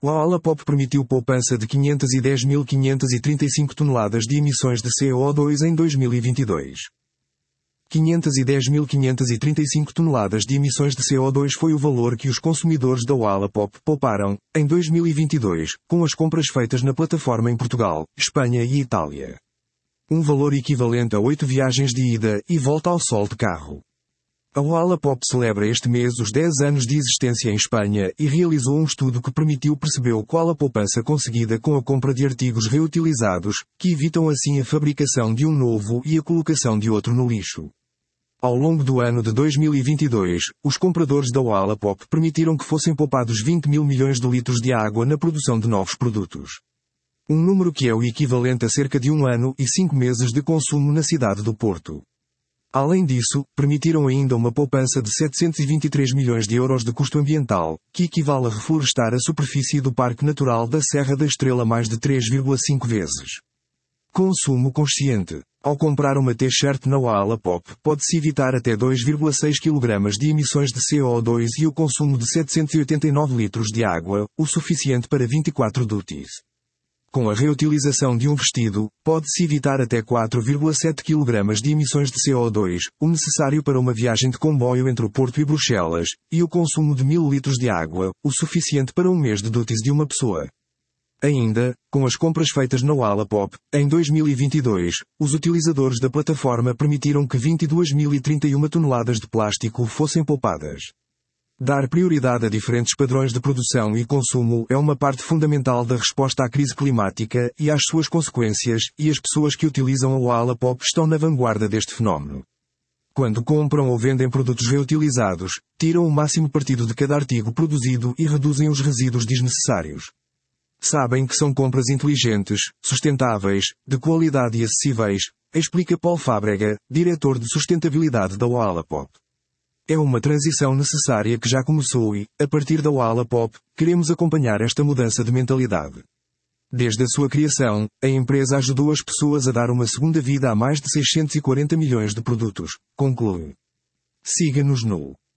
O Wallapop permitiu poupança de 510.535 toneladas de emissões de CO2 em 2022. 510.535 toneladas de emissões de CO2 foi o valor que os consumidores da Wallapop pouparam, em 2022, com as compras feitas na plataforma em Portugal, Espanha e Itália. Um valor equivalente a 8 viagens de ida e volta ao sol de carro. A Wallapop celebra este mês os 10 anos de existência em Espanha e realizou um estudo que permitiu perceber qual a poupança conseguida com a compra de artigos reutilizados, que evitam assim a fabricação de um novo e a colocação de outro no lixo. Ao longo do ano de 2022, os compradores da Wallapop permitiram que fossem poupados 20 mil milhões de litros de água na produção de novos produtos. Um número que é o equivalente a cerca de 1 ano e 5 meses de consumo na cidade do Porto. Além disso, permitiram ainda uma poupança de 723 milhões de euros de custo ambiental, que equivale a reflorestar a superfície do Parque Natural da Serra da Estrela mais de 3,5 vezes. Consumo consciente. Ao comprar uma T-shirt na Wallapop, pode-se evitar até 2,6 kg de emissões de CO2 e o consumo de 789 litros de água, o suficiente para 24 duties. Com a reutilização de um vestido, pode-se evitar até 4,7 kg de emissões de CO2, o necessário para uma viagem de comboio entre o Porto e Bruxelas, e o consumo de 1000 litros de água, o suficiente para um mês de duties de uma pessoa. Ainda, com as compras feitas na Wallapop, em 2022, os utilizadores da plataforma permitiram que 22.031 toneladas de plástico fossem poupadas. Dar prioridade a diferentes padrões de produção e consumo é uma parte fundamental da resposta à crise climática e às suas consequências, e as pessoas que utilizam a Wallapop estão na vanguarda deste fenómeno. Quando compram ou vendem produtos reutilizados, tiram o máximo partido de cada artigo produzido e reduzem os resíduos desnecessários. Sabem que são compras inteligentes, sustentáveis, de qualidade e acessíveis, explica Paul Fábrega, diretor de sustentabilidade da Wallapop. É uma transição necessária que já começou e, a partir da Wallapop, queremos acompanhar esta mudança de mentalidade. Desde a sua criação, a empresa ajudou as pessoas a dar uma segunda vida a mais de 640 milhões de produtos, conclui. Siga-nos no